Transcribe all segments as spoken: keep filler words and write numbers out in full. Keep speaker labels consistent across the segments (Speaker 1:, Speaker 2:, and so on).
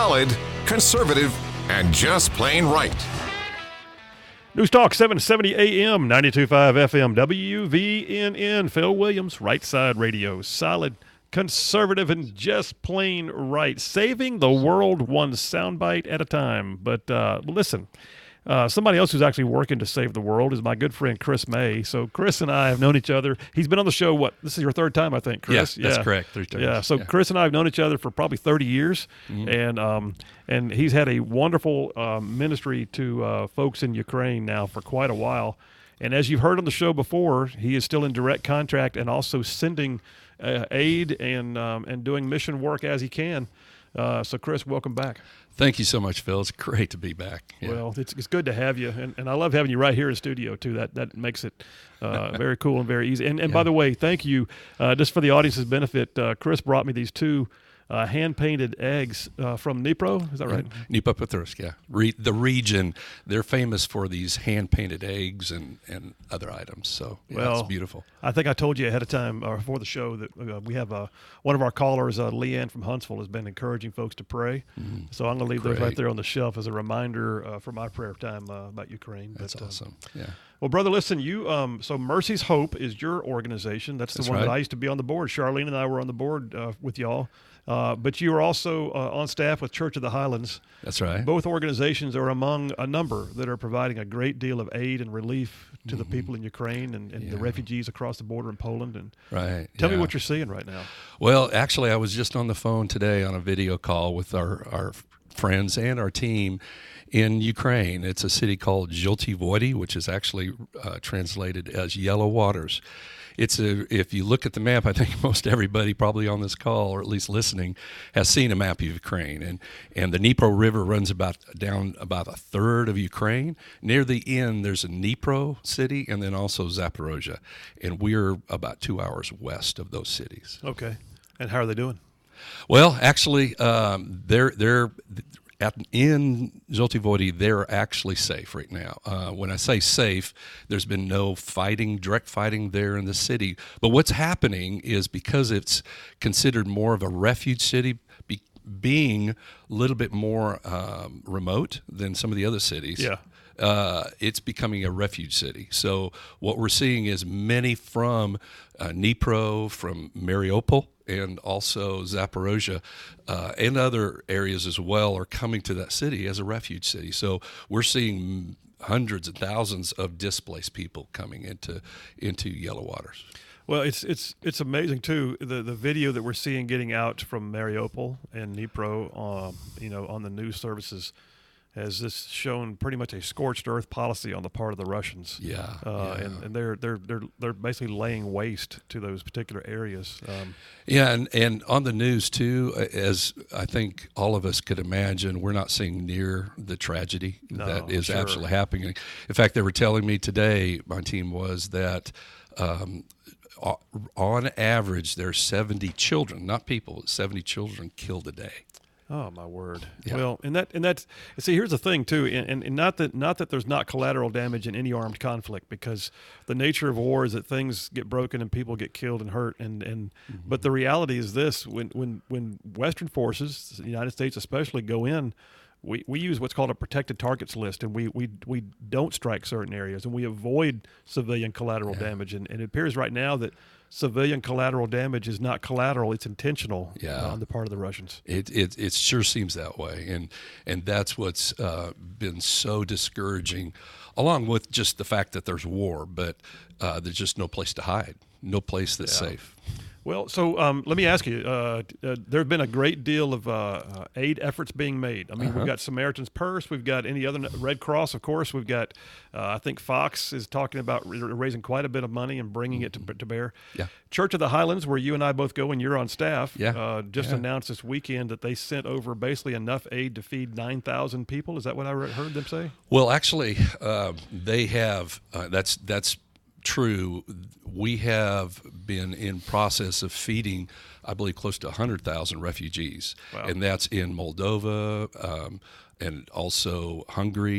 Speaker 1: solid, conservative, and just plain right.
Speaker 2: News Talk seven seventy A M, ninety-two point five F M, W V N N. Phil Williams, Right Side Radio. Solid, conservative, and just plain right. Saving the world one soundbite at a time. But uh, listen, uh, somebody else who's actually working to save the world is my good friend Chris May. So Chris and I have known each other. He's been on the show, what, this is your third time, I think, Chris?
Speaker 3: Yes, that's
Speaker 2: yeah.
Speaker 3: correct. Three times.
Speaker 2: Yeah, so
Speaker 3: yeah.
Speaker 2: Chris and I have known each other for probably thirty years,
Speaker 3: Mm-hmm.
Speaker 2: and um, and he's had a wonderful um, ministry to uh, folks in Ukraine now for quite a while. And as you've heard on the show before, he is still in direct contract and also sending uh, aid and um, and doing mission work as he can. Uh, so, Chris, welcome back.
Speaker 3: Thank you so much, Phil. It's great to be back. Yeah.
Speaker 2: Well, it's it's good to have you, and, and I love having you right here in the studio too. That that makes it uh, very cool and very easy. And and
Speaker 3: Yeah.
Speaker 2: by the way, thank you, uh, just for the audience's benefit. Uh, Chris brought me these two uh, hand painted eggs uh, from Dnipro. Is that right?
Speaker 3: Dnipropetrovsk, yeah. Re- the region, they're famous for these hand-painted eggs and, and other items. So, yeah,
Speaker 2: Well,
Speaker 3: it's beautiful.
Speaker 2: I think I told you ahead of time or before the show that uh, we have uh, one of our callers, uh, Leanne from Huntsville, has been encouraging folks to pray. Mm-hmm. So I'm going to leave those
Speaker 3: Great.
Speaker 2: right there on the shelf as a reminder uh, for my prayer time uh, about Ukraine.
Speaker 3: That's
Speaker 2: but, uh,
Speaker 3: awesome. Yeah.
Speaker 2: Well, brother, listen, you. Um, so Mercy's Hope is your organization. That's the
Speaker 3: That's
Speaker 2: one that
Speaker 3: right.
Speaker 2: I used to be on the board. Charlene and I were on the board uh, with y'all. Uh, but you are also uh, on staff with Church of the Highlands.
Speaker 3: That's right.
Speaker 2: Both organizations are among a number that are providing a great deal of aid and relief to mm-hmm. the people in Ukraine and, and
Speaker 3: yeah.
Speaker 2: the refugees across the border in Poland. And
Speaker 3: right.
Speaker 2: Tell
Speaker 3: yeah.
Speaker 2: me what you're seeing right now.
Speaker 3: Well, actually, I was just on the phone today on a video call with our, our friends and our team in Ukraine. It's a city called Zholty Vody, which is actually uh, translated as Yellow Waters. It's a, if you look at the map, I think most everybody probably on this call, or at least listening, has seen a map of Ukraine. And, and the Dnipro River runs about down about a third of Ukraine. Near the end, there's a Dnipro city and then also Zaporozhye. And we're about two hours west of those cities.
Speaker 2: Okay. And how are they doing?
Speaker 3: Well, actually, um, they're they're at in Zholty Vody, they're actually safe right now. Uh, when I say safe, there's been no fighting, direct fighting there in the city. But what's happening is because it's considered more of a refuge city, be, being a little bit more um, remote than some of the other cities.
Speaker 2: Yeah.
Speaker 3: Uh, it's becoming a refuge city. So what we're seeing is many from uh, Dnipro, from Mariupol, and also Zaporozhye, uh, and other areas as well are coming to that city as a refuge city. So we're seeing hundreds and thousands of displaced people coming into into Yellow Waters.
Speaker 2: Well, it's it's it's amazing too. The the video that we're seeing getting out from Mariupol and Dnipro, um, you know, on the news services, has this shown pretty much a scorched earth policy on the part of the Russians.
Speaker 3: Yeah,
Speaker 2: uh,
Speaker 3: yeah.
Speaker 2: and and they're they're they're they're basically laying waste to those particular areas. Um,
Speaker 3: yeah, and and on the news too, as I think all of us could imagine, we're not seeing near the tragedy
Speaker 2: No,
Speaker 3: that is
Speaker 2: sure.
Speaker 3: actually happening. In fact, they were telling me today, my team was that. Um, on average, there's seventy children, not people, seventy children killed a day.
Speaker 2: Oh my word!
Speaker 3: Yeah.
Speaker 2: Well, and that and that's see. Here's the thing too, and, and, and not that not that there's not collateral damage in any armed conflict, because the nature of war is that things get broken and people get killed and hurt. And and mm-hmm. but the reality is this: when when when Western forces, the United States especially, go in, we, we use what's called a protected targets list, and we we we don't strike certain areas, and we avoid civilian collateral
Speaker 3: Yeah.
Speaker 2: damage. And, and it appears right now that civilian collateral damage is not collateral; it's intentional
Speaker 3: Yeah.
Speaker 2: uh, on the part of the Russians.
Speaker 3: It it it sure seems that way, and and that's what's uh, been so discouraging, along with just the fact that there's war, but uh, there's just no place to hide, no place that's
Speaker 2: Yeah.
Speaker 3: safe.
Speaker 2: Well, so um, let me ask you, uh, uh, there have been a great deal of uh, uh, aid efforts being made. I mean,
Speaker 3: Uh-huh.
Speaker 2: we've got Samaritan's Purse, we've got any other, Red Cross, of course, we've got, uh, I think Fox is talking about raising quite a bit of money and bringing it to, to bear.
Speaker 3: Yeah.
Speaker 2: Church of the Highlands, where you and I both go and you're on staff,
Speaker 3: Yeah.
Speaker 2: uh, just
Speaker 3: Yeah.
Speaker 2: announced this weekend that they sent over basically enough aid to feed nine thousand people. Is that what I re- heard them say?
Speaker 3: Well, actually, uh, they have. Uh, that's that's true. We have been in process of feeding, I believe, close to one hundred thousand refugees,
Speaker 2: Wow.
Speaker 3: and that's in Moldova um, and also Hungary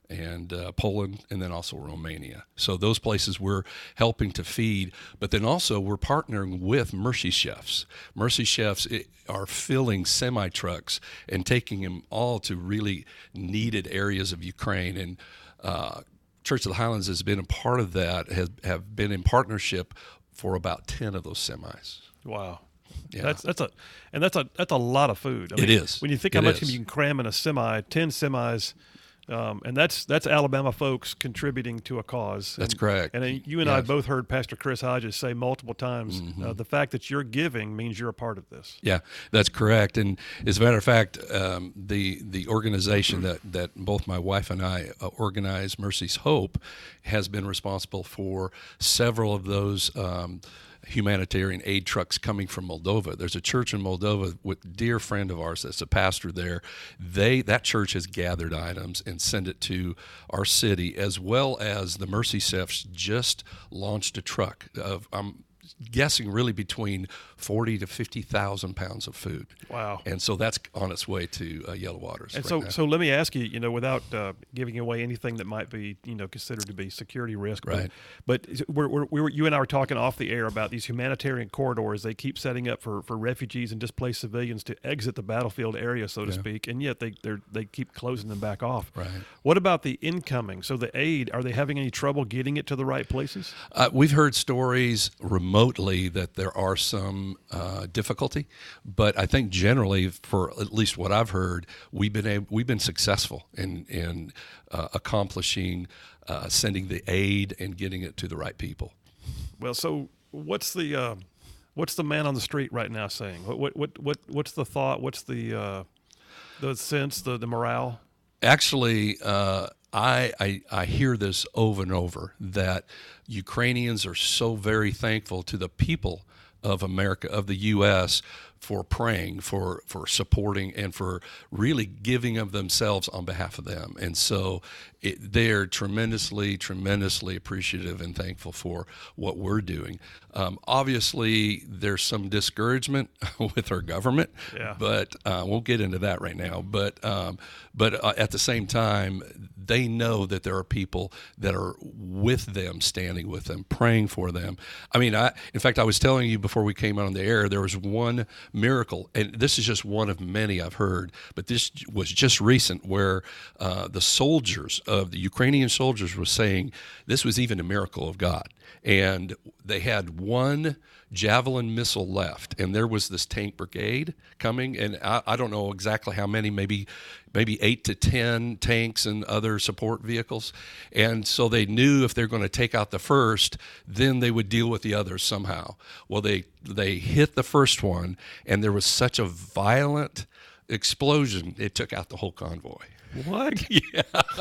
Speaker 3: and uh, Poland, and then also Romania. So those places we're helping to feed, but then also we're partnering with Mercy Chefs. Mercy Chefs are filling semi-trucks and taking them all to really needed areas of Ukraine. And uh, Church of the Highlands has been a part of that, has have been in partnership for about ten of those semis.
Speaker 2: Wow.
Speaker 3: Yeah.
Speaker 2: That's that's a and that's a that's a lot of food. I mean,
Speaker 3: it is.
Speaker 2: When you think
Speaker 3: it
Speaker 2: how much
Speaker 3: is.
Speaker 2: you can cram in a semi, ten semis, um, and that's that's Alabama folks contributing to a cause.
Speaker 3: That's
Speaker 2: and,
Speaker 3: correct.
Speaker 2: And uh, you and I
Speaker 3: Yes.
Speaker 2: both heard Pastor Chris Hodges say multiple times,
Speaker 3: Mm-hmm.
Speaker 2: uh, the fact that you're giving means you're a part of this.
Speaker 3: Yeah, that's correct. And as a matter of fact, um, the the organization that, that both my wife and I uh, organize, Mercy's Hope, has been responsible for several of those um, humanitarian aid trucks coming from Moldova. There's a church in Moldova with a dear friend of ours that's a pastor there. They that church has gathered items and sent it to our city, as well as the Mercy Chefs just launched a truck of I'm guessing really between forty to fifty thousand pounds of food.
Speaker 2: Wow.
Speaker 3: And so that's on its way to uh, Yellow Waters.
Speaker 2: And
Speaker 3: right
Speaker 2: so,
Speaker 3: now.
Speaker 2: so let me ask you, you know, without uh, giving away anything that might be, you know, considered to be security risk,
Speaker 3: Right.
Speaker 2: but, but we're, we're, we were, you and I were talking off the air about these humanitarian corridors they keep setting up for, for refugees and displaced civilians to exit the battlefield area, so to
Speaker 3: Yeah.
Speaker 2: speak, and yet they they're, they keep closing them back off.
Speaker 3: Right.
Speaker 2: What about the incoming? So the aid, are they having any trouble getting it to the right places?
Speaker 3: Uh, we've heard stories remotely that there are some uh, difficulty, but I think generally, for at least what I've heard, we've been able, we've been successful in in uh, accomplishing uh, sending the aid and getting it to the right people.
Speaker 2: Well, so what's the uh, what's the man on the street right now saying? What what what, what what's the thought? What's the uh, the sense, the the morale?
Speaker 3: Actually, uh, I, I I hear this over and over that Ukrainians are so very thankful to the people of America, of the U S, for praying, for for supporting, and for really giving of themselves on behalf of them. And so it, they're tremendously, tremendously appreciative and thankful for what we're doing. Um, obviously, there's some discouragement with our government,
Speaker 2: Yeah.
Speaker 3: but uh, won't get into that right now. But um, but uh, at the same time, they know that there are people that are with them, standing with them, praying for them. I mean, I in fact, I was telling you before we came out on the air, there was one miracle, and this is just one of many I've heard, but this was just recent, where uh, the soldiers of the Ukrainian soldiers were saying this was even a miracle of God. And they had one Javelin missile left, and there was this tank brigade coming, and I, I don't know exactly how many, maybe maybe eight to ten tanks and other support vehicles. And so they knew if they're going to take out the first, then they would deal with the others somehow. Well, they they hit the first one, and there was such a violent explosion, it took out the whole convoy.
Speaker 2: What?
Speaker 3: Yeah.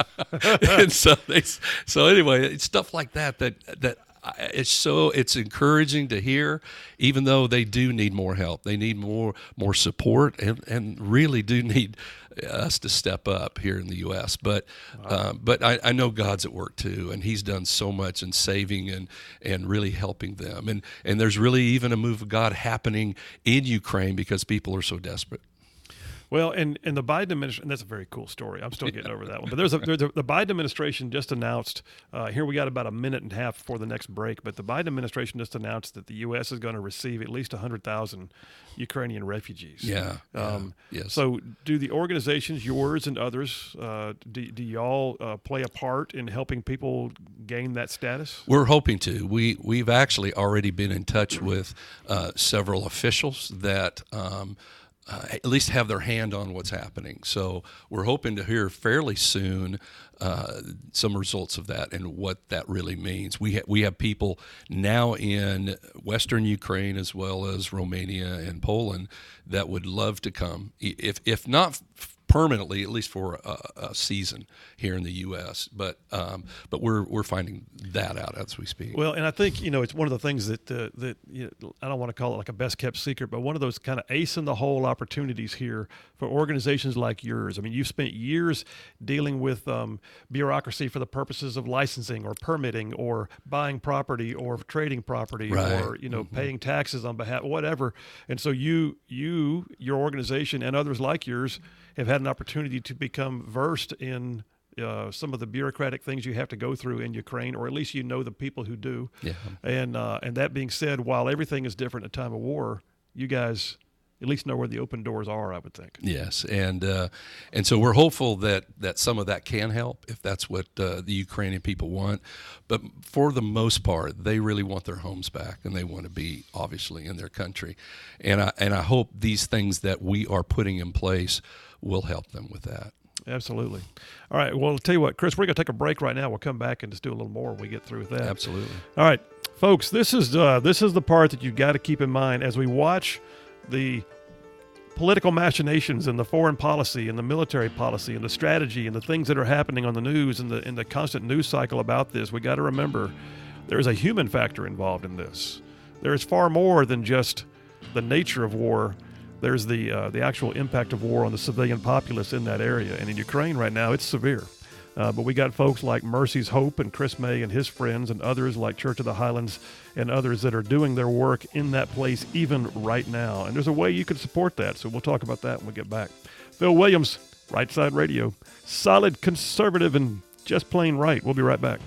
Speaker 3: And so they, so anyway, it's stuff like that that that I- it's so it's encouraging to hear, even though they do need more help. They need more more support, and, and really do need us to step up here in the U S. But uh, but I, I know God's at work too, and He's done so much in saving and and really helping them. And and there's really even a move of God happening in Ukraine because people are so desperate.
Speaker 2: Well, and, and the Biden administration, that's a very cool story. I'm still getting over that one. But there's a, there's a, the Biden administration just announced, uh, here we got about a minute and a half before the next break, but the Biden administration just announced that the U S is going to receive at least one hundred thousand Ukrainian refugees.
Speaker 3: Yeah.
Speaker 2: Um,
Speaker 3: yeah, yes.
Speaker 2: So do the organizations, yours and others, uh, do, do y'all uh, play a part in helping people gain that status?
Speaker 3: We're hoping to. We, we've actually already been in touch with uh, several officials that um, uh, at least have their hand on what's happening. So we're hoping to hear fairly soon uh, some results of that and what that really means. We, ha- we have people now in Western Ukraine as well as Romania and Poland that would love to come, if, if not permanently, at least for a, a season here in the U S. But um, but we're we're finding that out as we speak.
Speaker 2: Well, and I think, you know, it's one of the things that uh, that you know, I don't want to call it like a best kept secret, but one of those kind of ace in the hole opportunities here for organizations like yours. I mean, you've spent years dealing with um, bureaucracy for the purposes of licensing or permitting or buying property or trading property
Speaker 3: Right.
Speaker 2: or, you know,
Speaker 3: Mm-hmm.
Speaker 2: paying taxes on behalf, whatever. And so you, you, your organization and others like yours have had an opportunity to become versed in uh, some of the bureaucratic things you have to go through in Ukraine, or at least you know the people who do.
Speaker 3: Yeah.
Speaker 2: And uh, and that being said, while everything is different at a time of war, you guys at least know where the open doors are, I would think.
Speaker 3: Yes, and uh, and so we're hopeful that, that some of that can help if that's what uh, the Ukrainian people want. But for the most part, they really want their homes back, and they want to be obviously in their country. And I and I hope these things that we are putting in place will help them with that.
Speaker 2: Absolutely. All right. Well, I'll tell you what, Chris, we're going to take a break right now. We'll come back and just do a little more when we get through with that.
Speaker 3: Absolutely.
Speaker 2: All right, folks, this is uh, this is the part that you've got to keep in mind as we watch the political machinations and the foreign policy and the military policy and the strategy and the things that are happening on the news and the in the constant news cycle about this. We got to remember there is a human factor involved in this. There is far more than just the nature of war. There's the uh, the actual impact of war on the civilian populace in that area. And in Ukraine right now, it's severe. Uh, but we got folks like Mercy's Hope and Chris May and his friends and others like Church of the Highlands and others that are doing their work in that place even right now. And there's a way you can support that. So we'll talk about that when we get back. Phil Williams, Right Side Radio. Solid, conservative, and just plain right. We'll be right back.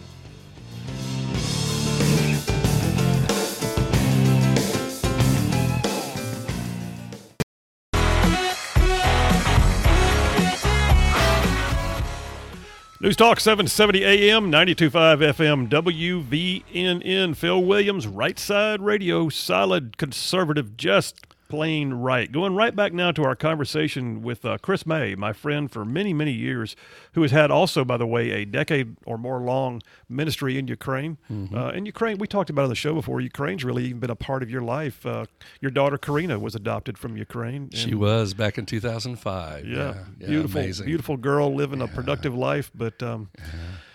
Speaker 2: News Talk seven seventy A M, ninety-two point five F M, W V N N. Phil Williams, Right Side Radio, solid, conservative, just plain right. Going right back now to our conversation with uh, Chris May, my friend for many, many years, who has had also, by the way, a decade or more long ministry in Ukraine. Mm-hmm. Uh, in Ukraine, we talked about on the show before, Ukraine's really even been a part of your life. Uh, your daughter, Karina, was adopted from Ukraine.
Speaker 3: She was back in two thousand five.
Speaker 2: Yeah,
Speaker 3: yeah, yeah
Speaker 2: beautiful,
Speaker 3: amazing.
Speaker 2: beautiful girl living
Speaker 3: yeah.
Speaker 2: a productive life, but um,
Speaker 3: yeah.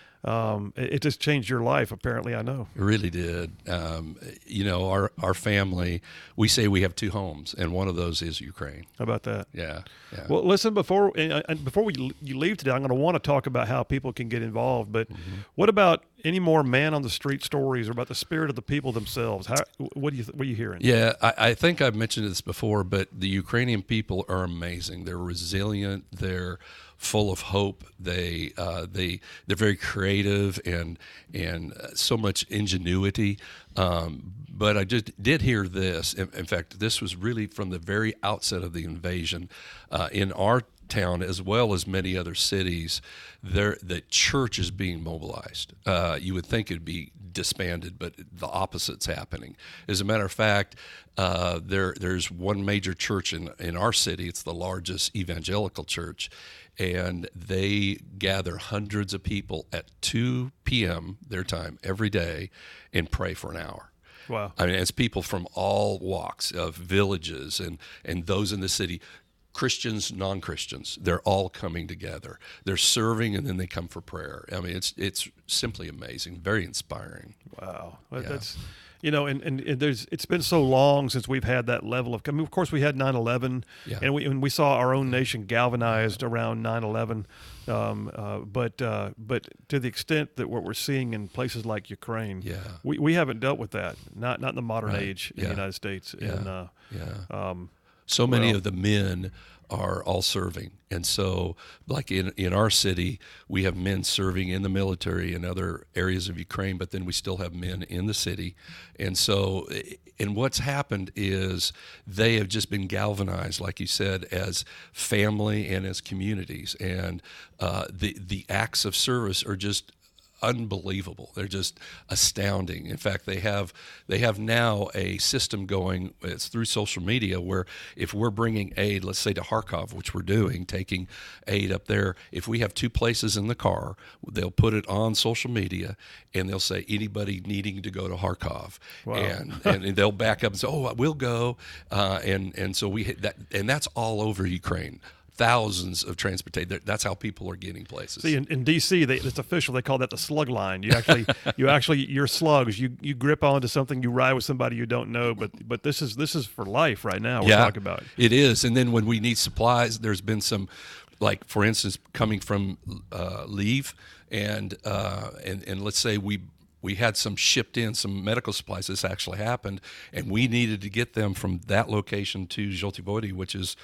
Speaker 2: Um, it, it just changed your life, apparently, I know.
Speaker 3: It really did. Um, you know, our, our family, we say we have two homes, and one of those is Ukraine.
Speaker 2: How about that?
Speaker 3: Yeah. yeah.
Speaker 2: Well, listen, before and before we you leave today, I'm going to want to talk about how people can get involved. But mm-hmm. what about any more man-on-the-street stories or about the spirit of the people themselves? How, what, do you, what are you hearing?
Speaker 3: Yeah, I, I think I've mentioned this before, but the Ukrainian people are amazing. They're resilient. They're full of hope. They uh, they they're very creative and and so much ingenuity. Um, but I just did hear this. In, in fact, this was really from the very outset of the invasion uh, in our town as well as many other cities. There, the church is being mobilized. Uh, you would think it'd be disbanded, but the opposite's happening. As a matter of fact, uh, there there's one major church in in our city. It's the largest evangelical church. And they gather hundreds of people at two p.m. their time every day and pray for an hour.
Speaker 2: Wow.
Speaker 3: I mean, it's people from all walks of villages and, and those in the city, Christians, non-Christians, they're all coming together. They're serving and then they come for prayer. I mean, it's it's simply amazing, very inspiring.
Speaker 2: Wow.
Speaker 3: Yeah.
Speaker 2: That's... You know, and, and, and there's it's been so long since we've had that level of. I mean, of course, we had nine eleven,
Speaker 3: yeah.
Speaker 2: and we and we saw our own nation galvanized around nine eleven. Um, uh, but uh, but to the extent that what we're seeing in places like Ukraine,
Speaker 3: yeah.
Speaker 2: we, we haven't dealt with that. Not not in the modern
Speaker 3: right.
Speaker 2: age
Speaker 3: yeah.
Speaker 2: in the United States.
Speaker 3: Yeah.
Speaker 2: And, uh,
Speaker 3: yeah.
Speaker 2: Um,
Speaker 3: so many
Speaker 2: well,
Speaker 3: of the men are all serving. And so, like in, in our city, we have men serving in the military in other areas of Ukraine, but then we still have men in the city. And so, and what's happened is they have just been galvanized, like you said, as family and as communities. And uh, the, the acts of service are just unbelievable. They're just astounding. In fact, they have they have now a system going. It's through social media where if we're bringing aid, let's say to Kharkov, which we're doing, taking aid up there, if we have two places in the car, they'll put it on social media and they'll say anybody needing to go to Kharkov,
Speaker 2: wow.
Speaker 3: and, and and they'll back up and say, oh, we'll go, uh, and and so we that and that's all over Ukraine. Thousands of transportation. That's how people are getting places.
Speaker 2: See, in, in D C, they, it's official. They call that the slug line. You actually, you actually, your slugs. You you grip onto something. You ride with somebody you don't know. But but this is this is for life right now. We're
Speaker 3: yeah,
Speaker 2: talking about
Speaker 3: it is. And then when we need supplies, there's been some, like for instance, coming from uh, leave, and uh, and and let's say we. We had some shipped in, some medical supplies. This actually happened, and we needed to get them from that location to Zhoty Vody, which is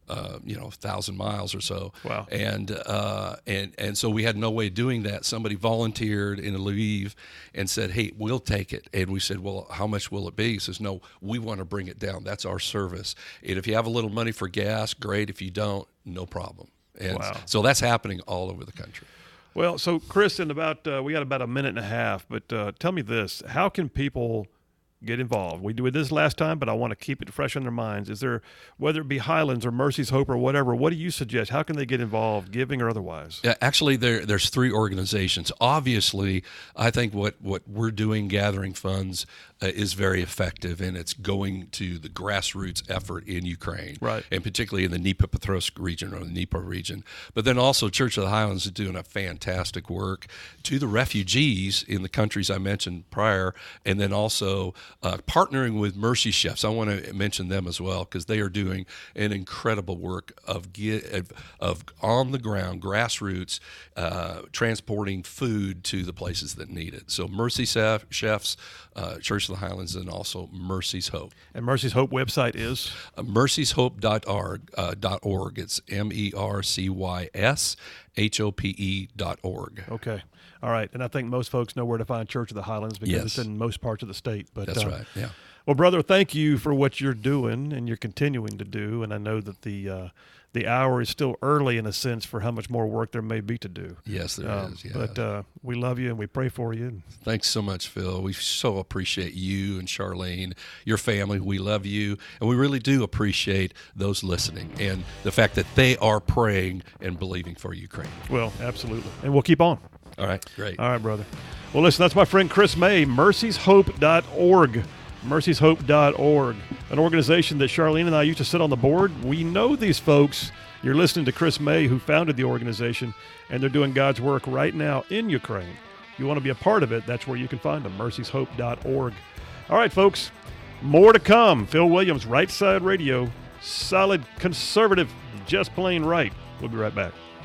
Speaker 3: uh, you know, a thousand miles or so.
Speaker 2: Wow.
Speaker 3: And uh, and and so we had no way of doing that. Somebody volunteered in Lviv and said, "Hey, we'll take it." And we said, "Well, how much will it be?" He says, "No, we want to bring it down. That's our service. And if you have a little money for gas, great. If you don't, no problem." And
Speaker 2: Wow.
Speaker 3: so that's happening all over the country.
Speaker 2: Well, so Chris, in about uh, we got about a minute and a half, but uh, tell me this: how can people get involved? We did this last time, but I want to keep it fresh in their minds. Is there, whether it be Highlands or Mercy's Hope or whatever, what do you suggest? How can they get involved, giving or otherwise?
Speaker 3: Yeah, actually, there there's three organizations. Obviously, I think what, what we're doing, gathering funds, uh, is very effective, and it's going to the grassroots effort in Ukraine,
Speaker 2: Right.
Speaker 3: and particularly in the Dnipropetrovsk region or the Dnipro region. But then also, Church of the Highlands is doing a fantastic work to the refugees in the countries I mentioned prior, and then also uh, partnering with Mercy Chefs. I want to mention them as well because they are doing an incredible work of get, of, of on the ground, grassroots, uh, transporting food to the places that need it. So Mercy Chefs, uh, Church of the Highlands, and also Mercy's Hope.
Speaker 2: And Mercy's Hope website is?
Speaker 3: Uh, mercys hope dot org. Uh, .org. It's M E R C Y S H O P E dot org.
Speaker 2: Okay. All right. And I think most folks know where to find Church of the Highlands because
Speaker 3: Yes.
Speaker 2: it's in most parts of the state. But
Speaker 3: That's
Speaker 2: uh,
Speaker 3: right, yeah.
Speaker 2: Well, brother, thank you for what you're doing and you're continuing to do. And I know that the uh, the hour is still early in a sense for how much more work there may be to do.
Speaker 3: Yes, there
Speaker 2: Um,
Speaker 3: is. Yeah.
Speaker 2: But uh, we love you and we pray for you.
Speaker 3: Thanks so much, Phil. We so appreciate you and Charlene, your family. We love you, and we really do appreciate those listening and the fact that they are praying and believing for Ukraine.
Speaker 2: Well, absolutely. And we'll keep on.
Speaker 3: All right, great.
Speaker 2: All right, brother. Well, listen, that's my friend Chris May, mercys hope dot org. mercys hope dot org, an organization that Charlene and I used to sit on the board. We know these folks. You're listening to Chris May, who founded the organization, and they're doing God's work right now in Ukraine. If you want to be a part of it, that's where you can find them, mercys hope dot org. All right, folks, more to come. Phil Williams, Right Side Radio, solid conservative, just plain right. We'll be right back.